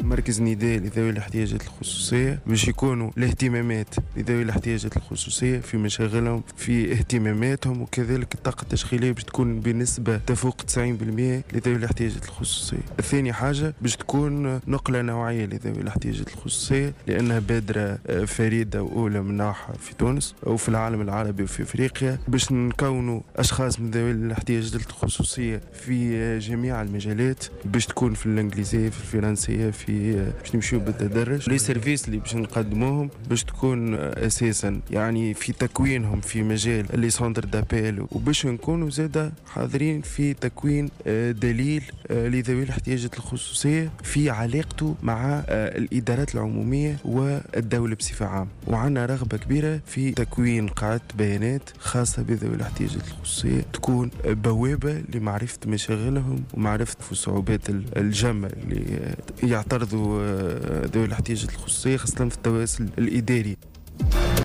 مركز نداء لذوي الاحتياجات الخصوصية باش يكونوا الاهتمامات لذوي الاحتياجات الخصوصية في مشاغلهم، في اهتماماتهم، وكذلك الطاقة التشغيلية باش تكون بنسبة تفوق 90% لذوي الاحتياجات الخصوصية. الثاني حاجة باش تكون نقلة نوعية لذوي الاحتياجات الخصوصية، لأنها بادرة فريدة وأولى من نوعها في تونس وفي العالم العربي وفي أفريقيا، باش نكونوا أشخاص من ذوي الاحتياجات الخصوصية في جميع المجالات، باش تكون في الإنجليزية، في الفرنسية، في باش نمشيو بالتدرج. لي سيرفيس اللي باش نقدموهم باش تكون أساسا يعني في تكوينهم في مجال لي سونتر دابيل، وباش نكونوا زادا حاضرين في تكوين دليل لذوي الاحتياجات الخصوصية في علاقته مع الإدارات العمومية والدولة بصفة عامة. وعنا رغبة كبيرة في تكوين قاعدة بيانات خاصة بذوي الاحتياجات الخصوصية، تكون بوابة لمعرفة مشاغلهم ومعرفة صعوبات الجمع اللي يعترضوا ذوي الاحتياجات الخصوصية، خاصة في التواصل الإداري.